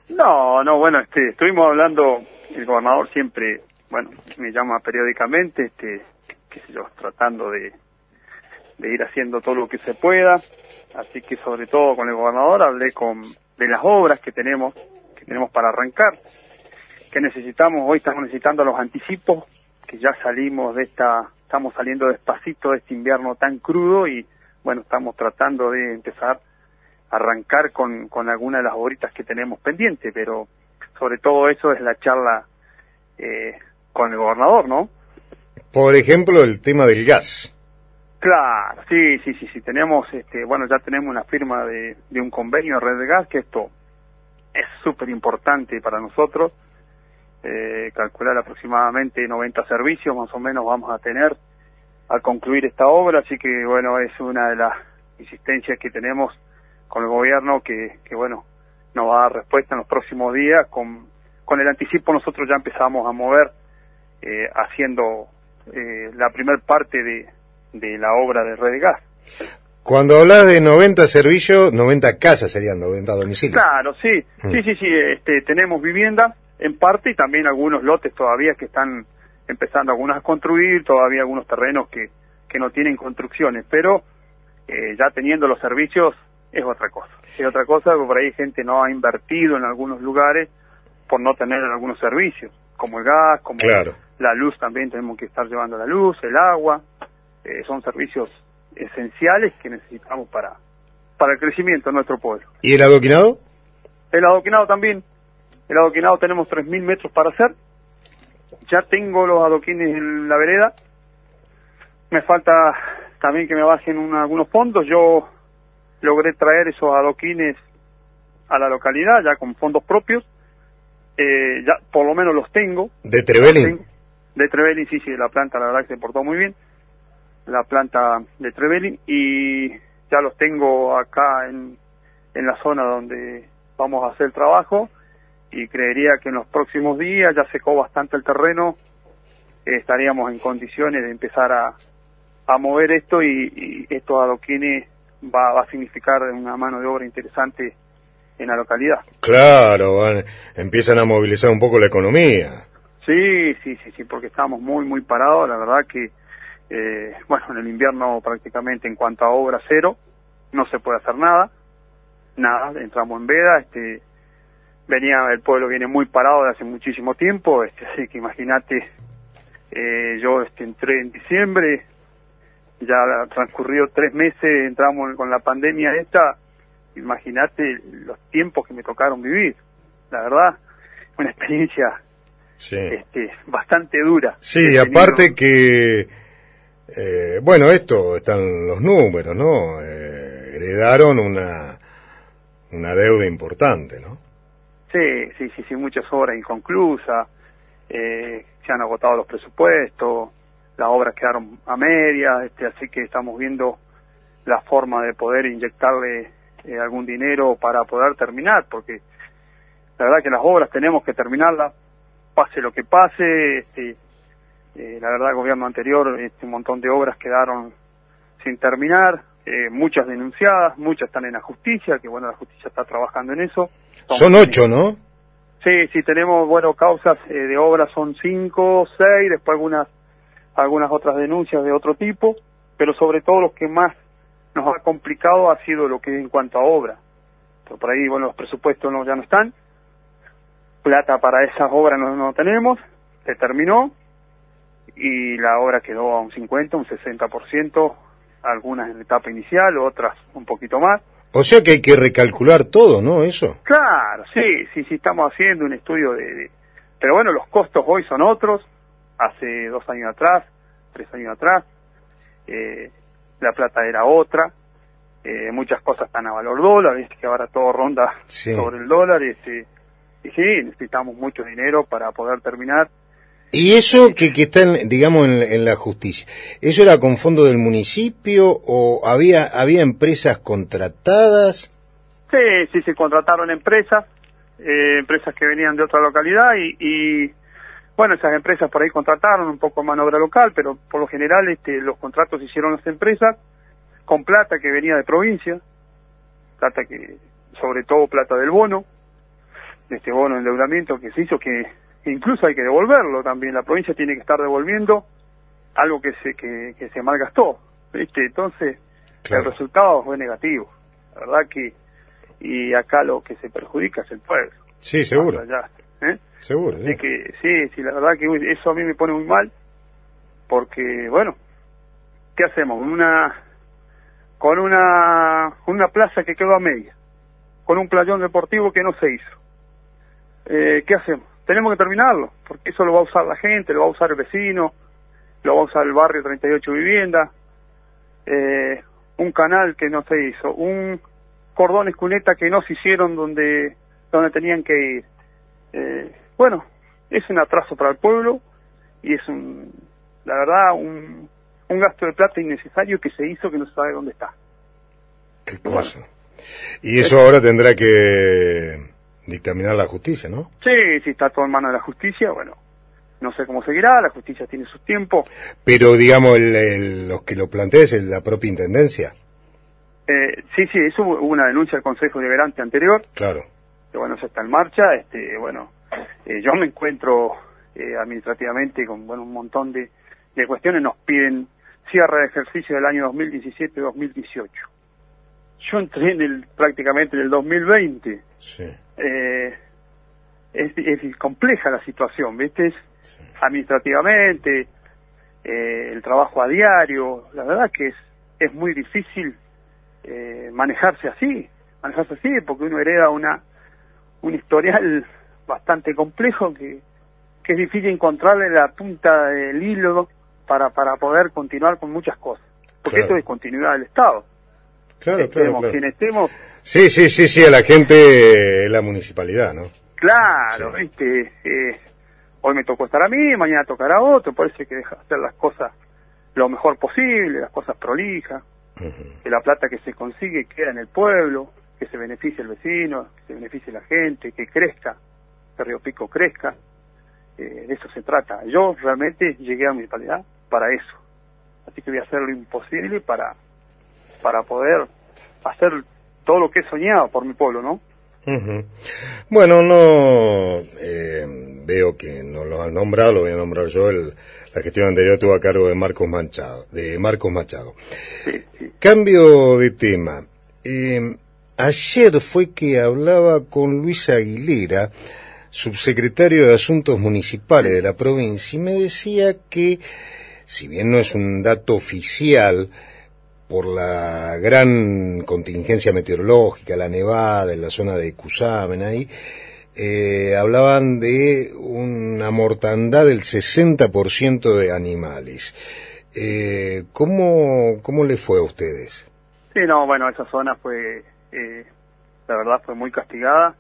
No, no, bueno, estuvimos hablando, el gobernador siempre, bueno, me llama periódicamente, qué sé yo, tratando de ir haciendo todo lo que se pueda, así que sobre todo con el gobernador hablé de las obras que tenemos para arrancar, que necesitamos, hoy estamos necesitando los anticipos, que ya estamos saliendo despacito de este invierno tan crudo y, bueno, estamos tratando de empezar arrancar con alguna de las obritas que tenemos pendientes, pero sobre todo eso es la charla con el gobernador, ¿no? Por ejemplo, el tema del gas. Claro, sí, tenemos, bueno, ya tenemos una firma de un convenio de Red de Gas, que esto es súper importante para nosotros, calcular aproximadamente 90 servicios más o menos vamos a tener al concluir esta obra, así que bueno, es una de las insistencias que tenemos con el gobierno que bueno, nos va a dar respuesta en los próximos días. Con el anticipo nosotros ya empezamos a mover haciendo la primer parte de la obra de Red de Gas. Cuando hablas de 90 servicios, 90 casas serían 90 domicilios. Claro, sí, tenemos vivienda en parte y también algunos lotes todavía que están empezando algunos a construir, todavía algunos terrenos que no tienen construcciones, pero ya teniendo los servicios es otra cosa, porque por ahí gente no ha invertido en algunos lugares por no tener algunos servicios, como el gas, como claro. La luz también tenemos que estar llevando la luz, el agua, son servicios esenciales que necesitamos para el crecimiento de nuestro pueblo. ¿Y el adoquinado? El adoquinado también, tenemos 3.000 metros para hacer, ya tengo los adoquines en la vereda, me falta también que me bajen algunos fondos, yo logré traer esos adoquines a la localidad, ya con fondos propios, ya por lo menos los tengo. ¿De Trevelin? De Trevelin, sí, de la planta, la verdad que se portó muy bien, la planta de Trevelin, y ya los tengo acá en la zona donde vamos a hacer el trabajo, y creería que en los próximos días, ya secó bastante el terreno, estaríamos en condiciones de empezar a mover esto, y estos adoquines va a significar una mano de obra interesante en la localidad. Claro, empiezan a movilizar un poco la economía. Sí, porque estamos muy parados, la verdad que, bueno, en el invierno prácticamente en cuanto a obra cero, no se puede hacer nada, entramos en veda, el pueblo viene muy parado de hace muchísimo tiempo, así que imagínate, yo entré en diciembre, ya transcurrido 3 meses, entramos con la pandemia esta, imagínate los tiempos que me tocaron vivir, la verdad, una experiencia bastante dura. Sí, aparte que, bueno, esto están los números, ¿no? Heredaron una deuda importante, ¿no? Sí, muchas obras inconclusas, se han agotado los presupuestos, las obras quedaron a medias, así que estamos viendo la forma de poder inyectarle algún dinero para poder terminar, porque la verdad que las obras tenemos que terminarlas, pase lo que pase, la verdad el gobierno anterior, un montón de obras quedaron sin terminar, muchas denunciadas, muchas están en la justicia, que bueno, la justicia está trabajando en eso. Son 8, ¿no? Sí, tenemos, bueno, causas de obras son 5, 6, después algunas otras denuncias de otro tipo, pero sobre todo lo que más nos ha complicado ha sido lo que es en cuanto a obra. Pero por ahí, bueno, los presupuestos ya no están, plata para esas obras no tenemos, se terminó, y la obra quedó a un 50, un 60%, algunas en etapa inicial, otras un poquito más. O sea que hay que recalcular todo, ¿no? Eso. Claro, sí, estamos haciendo un estudio pero bueno, los costos hoy son otros, hace 2 años atrás, 3 años atrás, la plata era otra, muchas cosas están a valor dólar, viste que ahora todo ronda sobre el dólar, y sí, necesitamos mucho dinero para poder terminar. ¿Y eso que está, digamos, en la justicia, eso era con fondo del municipio o había empresas contratadas? Sí, se contrataron empresas que venían de otra localidad y bueno, esas empresas por ahí contrataron un poco mano de obra local, pero por lo general los contratos hicieron las empresas con plata que venía de provincia, plata que, sobre todo plata del bono, este bono de endeudamiento que se hizo, que incluso hay que devolverlo también. La provincia tiene que estar devolviendo algo que se malgastó, ¿viste? Entonces, claro, el resultado fue negativo. La verdad que, y acá lo que se perjudica es el pueblo. Sí, seguro. Allá, Seguro, Así que, sí, la verdad que eso a mí me pone muy mal, porque, bueno, ¿qué hacemos? Con una plaza que quedó a media, con un playón deportivo que no se hizo. ¿Qué hacemos? Tenemos que terminarlo, porque eso lo va a usar la gente, lo va a usar el vecino, lo va a usar el barrio 38 Viviendas, un canal que no se hizo, un cordón escuneta que no se hicieron donde tenían que ir. Bueno, es un atraso para el pueblo y es la verdad, un gasto de plata innecesario que se hizo que no se sabe dónde está. Qué cosa. Y eso ahora tendrá que dictaminar la justicia, ¿no? Sí, está todo en manos de la justicia, bueno, no sé cómo seguirá, la justicia tiene sus tiempos. Pero, digamos, los que lo plantea es la propia Intendencia. Sí, eso hubo una denuncia al Consejo Deliberante anterior. Claro. Que bueno, eso está en marcha, yo me encuentro administrativamente con, bueno, un montón de cuestiones. Nos piden cierre de ejercicio del año 2017-2018. Yo entré prácticamente en el 2020. Sí. Es compleja la situación, ¿viste? Sí. Administrativamente, el trabajo a diario, la verdad que es muy difícil manejarse así, porque uno hereda un historial bastante complejo que es difícil encontrarle la punta del hilo para poder continuar con muchas cosas, porque esto es continuidad del Estado. Claro. Quien estemos. Sí, a la gente, la municipalidad, ¿no? Claro, sí. Hoy me tocó estar a mí, mañana tocará a otro, por eso hay que dejar hacer las cosas lo mejor posible, las cosas prolijas, que la plata que se consigue queda en el pueblo, que se beneficie el vecino, que se beneficie la gente, que crezca, que Río Pico crezca, de eso se trata. Yo realmente llegué a la municipalidad para eso, así que voy a hacer lo imposible para poder hacer todo lo que he soñado por mi pueblo, ¿no? Bueno, no veo que no lo han nombrado, lo voy a nombrar yo. La gestión anterior estuvo a cargo de Marcos Machado. Sí. Cambio de tema. Ayer fue que hablaba con Luis Aguilera, subsecretario de Asuntos Municipales de la provincia, y me decía que, si bien no es un dato oficial, por la gran contingencia meteorológica, la nevada en la zona de Cusamen, ahí, hablaban de una mortandad del 60% de animales. ¿Cómo le fue a ustedes? Sí, no, bueno, esa zona fue, la verdad, fue muy castigada.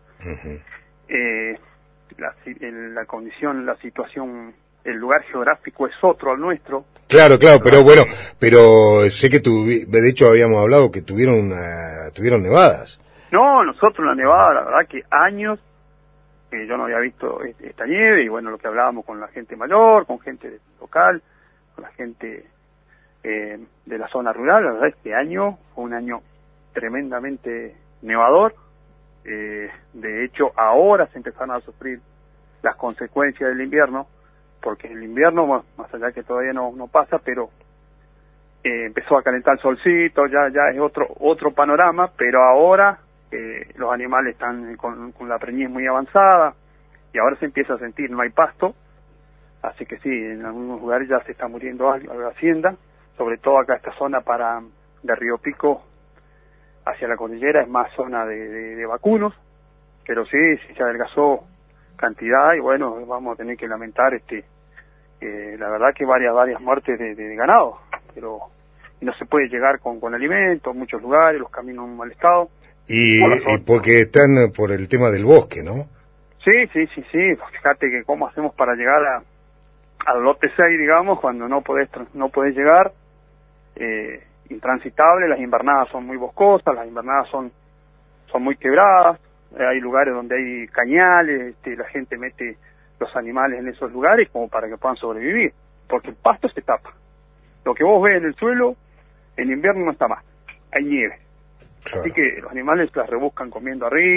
La condición, la situación, el lugar geográfico es otro al nuestro. Claro, pero sé que de hecho habíamos hablado que tuvieron nevadas. No, nosotros la nevada, la verdad que años que yo no había visto esta nieve, y bueno, lo que hablábamos con la gente mayor, con gente local, con la gente de la zona rural, la verdad este año fue un año tremendamente nevador. De hecho, ahora se empezaron a sufrir las consecuencias del invierno, porque el invierno, más allá que todavía no pasa, pero empezó a calentar el solcito, ya es otro panorama, pero ahora los animales están con la preñez muy avanzada, y ahora se empieza a sentir, no hay pasto, así que sí, en algunos lugares ya se está muriendo algo la hacienda, sobre todo acá esta zona de Río Pico hacia la cordillera es más zona de vacunos, pero sí se adelgazó cantidad, y bueno, vamos a tener que lamentar la verdad que varias muertes de ganado, pero no se puede llegar con alimentos, muchos lugares, los caminos en mal estado. Y porque están por el tema del bosque, ¿no? Sí, fíjate que cómo hacemos para llegar al lote 6, digamos, cuando no podés llegar, intransitable, las invernadas son muy boscosas, las invernadas son muy quebradas, hay lugares donde hay cañales, la gente mete los animales en esos lugares como para que puedan sobrevivir, porque el pasto se tapa. Lo que vos ves en el suelo, en invierno no está más, hay nieve. Claro. Así que los animales las rebuscan comiendo arriba,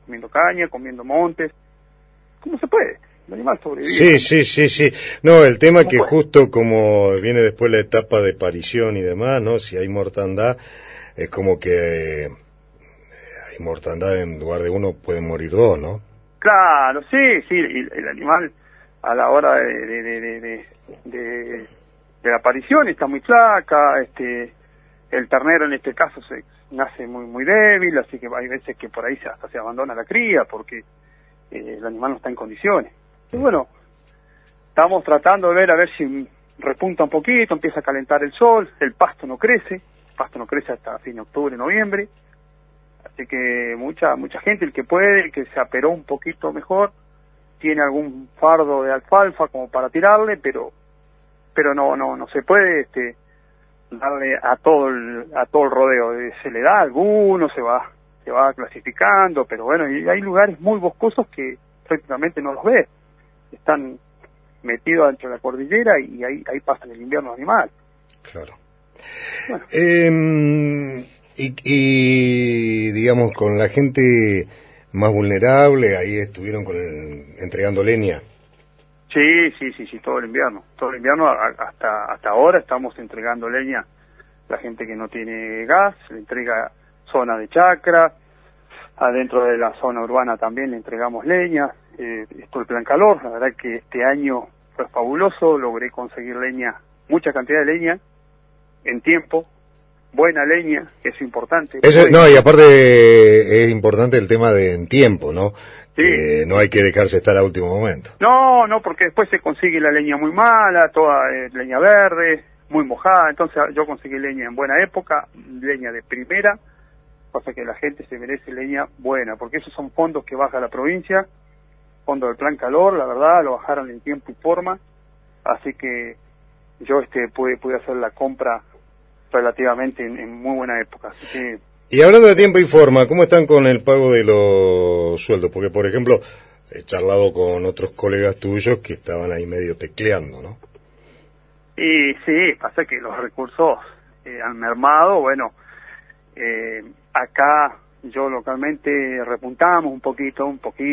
comiendo caña, comiendo montes, ¿cómo se puede? El animal sobrevive. Sí. No, el tema que justo como viene después la etapa de parición y demás, ¿no? Si hay mortandad, es como que hay mortandad en lugar de uno pueden morir dos, ¿no? Claro, sí, el animal a la hora de la aparición está muy flaca, el ternero en este caso nace muy débil, así que hay veces que por ahí hasta se abandona la cría porque el animal no está en condiciones. Y bueno, estamos tratando de ver a ver si repunta un poquito, empieza a calentar el sol, el pasto no crece hasta fin de octubre, noviembre, así que mucha gente, el que puede, el que se aperó un poquito mejor, tiene algún fardo de alfalfa como para tirarle, pero no se puede darle a todo el rodeo. Se le da a alguno, se va clasificando, pero bueno, y hay lugares muy boscosos que prácticamente no los ves, están metidos dentro de la cordillera y ahí pasan el invierno animal. Claro. Bueno. Y digamos, con la gente más vulnerable, ahí estuvieron entregando leña. Sí, todo el invierno hasta ahora estamos entregando leña. La gente que no tiene gas le entrega zona de chacra, adentro de la zona urbana también le entregamos leña. Esto el plan calor, la verdad que este año fue fabuloso, logré conseguir leña, mucha cantidad de leña en tiempo, buena leña, que es importante. Y aparte es importante el tema de en tiempo, ¿no? Sí. Que no hay que dejarse estar a último momento. No, porque después se consigue la leña muy mala, toda leña verde, muy mojada, entonces yo conseguí leña en buena época, leña de primera, cosa que la gente se merece leña buena, porque esos son fondos que baja la provincia, fondos del plan calor, la verdad, lo bajaron en tiempo y forma, así que yo pude hacer la compra relativamente en muy buena época, así que... Y hablando de tiempo y forma, ¿cómo están con el pago de los sueldos? Porque, por ejemplo, he charlado con otros colegas tuyos que estaban ahí medio tecleando, ¿no? Y sí, pasa que los recursos han mermado, bueno, acá yo localmente repuntamos un poquito,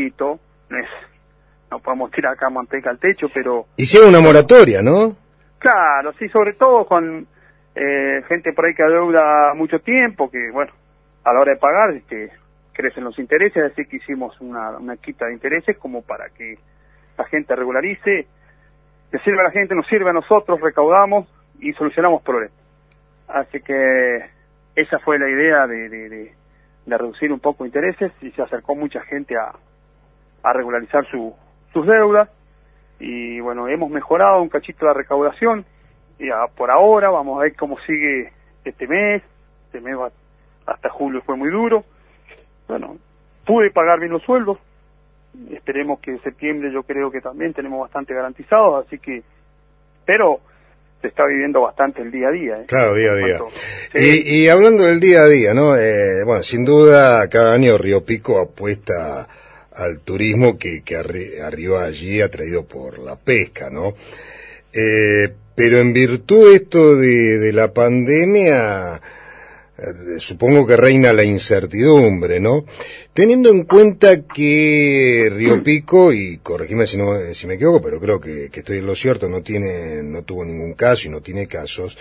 no podemos tirar acá manteca al techo, pero... Hicieron una moratoria, ¿no? Claro, sí, sobre todo con gente por ahí que adeuda mucho tiempo, que bueno, a la hora de pagar crecen los intereses, así que hicimos una quita de intereses como para que la gente regularice, le sirve a la gente, nos sirve a nosotros, recaudamos y solucionamos problemas. Así que esa fue la idea de reducir un poco intereses y se acercó mucha gente a regularizar sus deudas y bueno, hemos mejorado un cachito la recaudación y por ahora vamos a ver cómo sigue este mes hasta julio fue muy duro. Bueno, pude pagar bien los sueldos, esperemos que en septiembre yo creo que también tenemos bastante garantizados, así que, pero se está viviendo bastante el día a día. Claro, día a día. Sí. Y hablando del día a día, ¿no? Bueno, sin duda cada año Río Pico apuesta al turismo que arriba allí atraído por la pesca, ¿no? Pero en virtud de esto de la pandemia, supongo que reina la incertidumbre, ¿no? Teniendo en cuenta que Río Pico, y corregime si me equivoco, pero creo que estoy en lo cierto, no tuvo ningún caso y no tiene casos,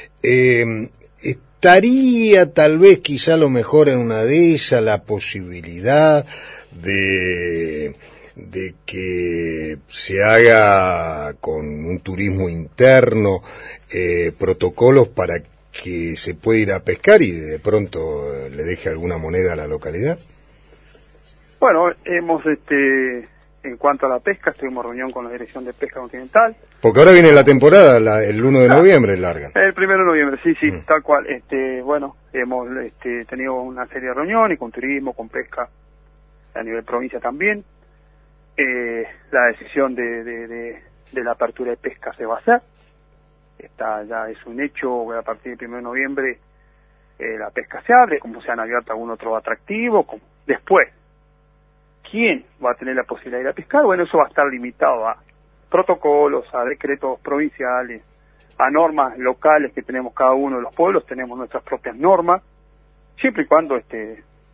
estaría tal vez quizá a lo mejor en una de esas la posibilidad de que se haga con un turismo interno protocolos para que se pueda ir a pescar y de pronto le deje alguna moneda a la localidad. Bueno, hemos en cuanto a la pesca, tuvimos reunión con la Dirección de Pesca Continental. Porque ahora viene la temporada, el 1 de noviembre larga. El 1 de noviembre, sí, tal cual. Bueno, hemos tenido una serie de reuniones con turismo, con pesca a nivel provincia también. La decisión de la apertura de pesca se va a hacer. Ya es un hecho, a partir del 1 de noviembre la pesca se abre, como se han abierto algún otro atractivo. Después, ¿quién va a tener la posibilidad de ir a pescar? Bueno, eso va a estar limitado a protocolos, a decretos provinciales, a normas locales que tenemos cada uno de los pueblos, tenemos nuestras propias normas, siempre y cuando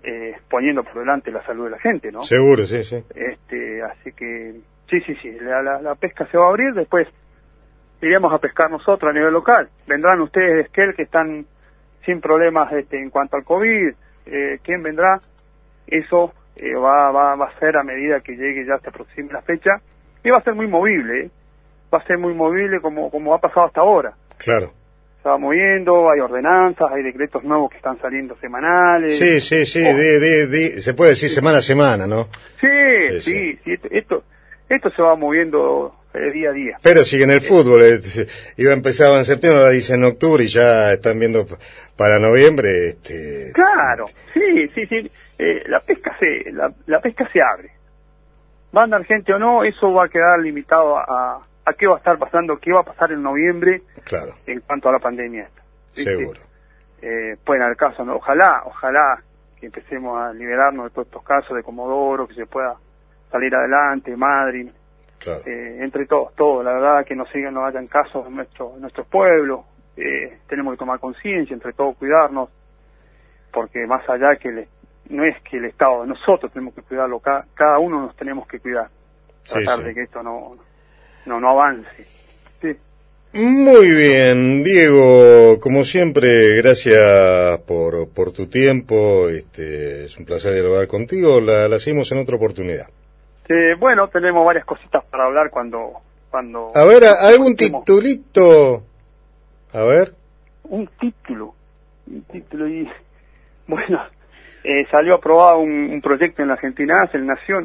poniendo por delante la salud de la gente, ¿no? Seguro, sí, sí. Así que, sí, la pesca se va a abrir, después iremos a pescar nosotros a nivel local. Vendrán ustedes de Esquel que están sin problemas en cuanto al COVID. ¿Quién vendrá? Eso va a ser a medida que llegue, ya se aproxime la fecha, y va a ser muy movible, va a ser muy movible como ha pasado hasta ahora. Claro. Se va moviendo, hay ordenanzas, hay decretos nuevos que están saliendo semanales. Sí, se puede decir semana a semana, ¿no? Sí, esto se va moviendo día a día. Pero si en el fútbol empezaba en septiembre, ahora dicen en octubre y ya están viendo para noviembre. Claro, sí. La pesca se abre. Va a andar gente o no, eso va a quedar limitado a qué va a estar pasando, qué va a pasar en noviembre. Claro. En cuanto a la pandemia esta. Seguro. Pueden haber casos, ¿no? Ojalá que empecemos a liberarnos de todos estos casos de Comodoro, que se pueda salir adelante, Madrid. Claro. Entre todos, la verdad que no hayan casos en nuestros pueblos. Tenemos que tomar conciencia, entre todos cuidarnos, porque más allá no es que el Estado, nosotros tenemos que cuidarlo, cada uno nos tenemos que cuidar, tratar de que esto no avance. Sí. Muy bien, Diego, como siempre, gracias por tu tiempo, es un placer dialogar contigo, la seguimos en otra oportunidad. Bueno, tenemos varias cositas para hablar cuando a ver, algún titulito, a ver. Un título y bueno, salió aprobado un proyecto en la Argentina, el Nación,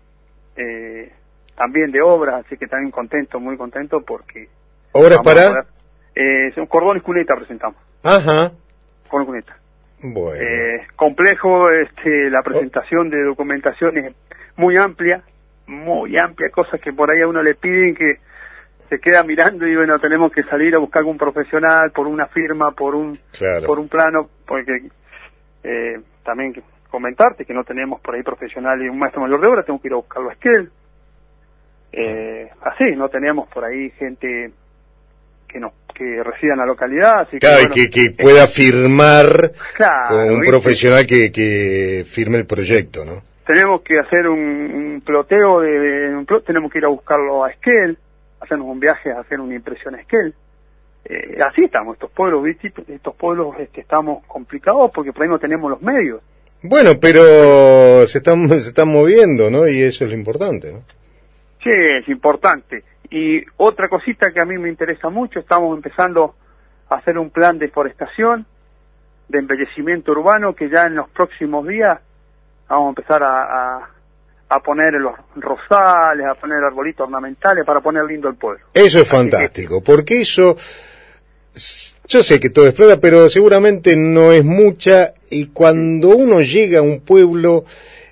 también de obras, así que también muy contento porque... ¿Obras para? Un cordón y cuneta presentamos. Ajá. Cordón y cuneta. Bueno. Complejo, la presentación de documentación es muy amplia, cosas que por ahí a uno le piden que se queda mirando y bueno, tenemos que salir a buscar algún profesional por una firma, por un plano, porque también comentarte que no tenemos por ahí profesional y un maestro mayor de obra, tengo que ir a buscarlo a Esquel. Así, no tenemos por ahí gente que resida en la localidad, así claro, que pueda firmar con un ¿viste? Profesional que firme el proyecto, ¿no? Tenemos que hacer un ploteo tenemos que ir a buscarlo a Esquel, hacernos un viaje, hacer una impresión a Esquel. Así estamos, estos pueblos, ¿viste? Estos pueblos estamos complicados porque por ahí no tenemos los medios. Bueno, pero se están moviendo, ¿no? Y eso es lo importante, ¿no? Sí, es importante. Y otra cosita que a mí me interesa mucho, estamos empezando a hacer un plan de forestación, de embellecimiento urbano, que ya en los próximos días vamos a empezar a poner los rosales, a poner arbolitos ornamentales para poner lindo el pueblo. Eso es fantástico, porque eso, yo sé que todo explota, pero seguramente no es mucha, y cuando uno llega a un pueblo...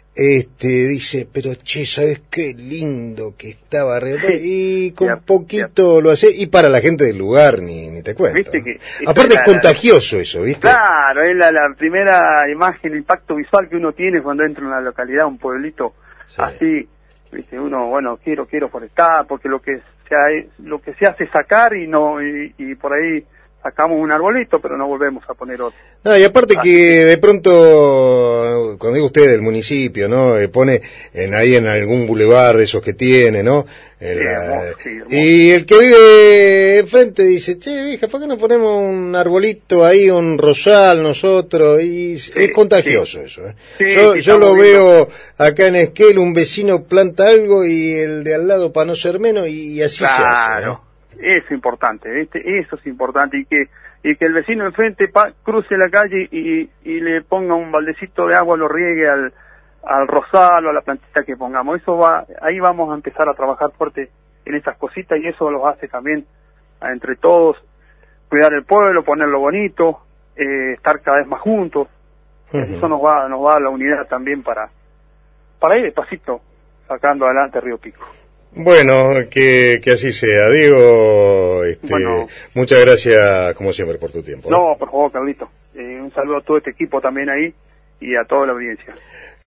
dice, pero che, ¿sabes qué lindo que estaba? Y con poquito lo hace, y para la gente del lugar ni te cuento. ¿Viste que aparte es contagioso eso, ¿viste? Claro, es la primera imagen, el impacto visual que uno tiene cuando entra en una localidad, un pueblito así, ¿viste? Uno, bueno, quiero forestar, porque lo que se hace es sacar y por ahí sacamos un arbolito, pero no volvemos a poner otro. No, y aparte que de pronto, cuando digo usted del municipio, ¿no? Pone ahí en algún bulevar de esos que tiene, ¿no? Hermoso. Y el que vive enfrente dice, che, vieja, ¿por qué no ponemos un arbolito ahí, un rosal nosotros? Y es contagioso eso, ¿eh? Yo lo veo acá en Esquel, un vecino planta algo y el de al lado para no ser menos, y así se hace, ¿no? Eso es importante, ¿viste? Eso es importante, y que el vecino enfrente cruce la calle y le ponga un baldecito de agua, lo riegue al rosal o a la plantita que pongamos. Ahí vamos a empezar a trabajar fuerte en esas cositas, y eso los hace también entre todos, cuidar el pueblo, ponerlo bonito, estar cada vez más juntos. Eso nos va a dar la unidad también para ir despacito sacando adelante Río Pico. Bueno, que así sea. Diego, muchas gracias como siempre por tu tiempo. No, por favor, Carlito. Un saludo a todo este equipo también ahí y a toda la audiencia.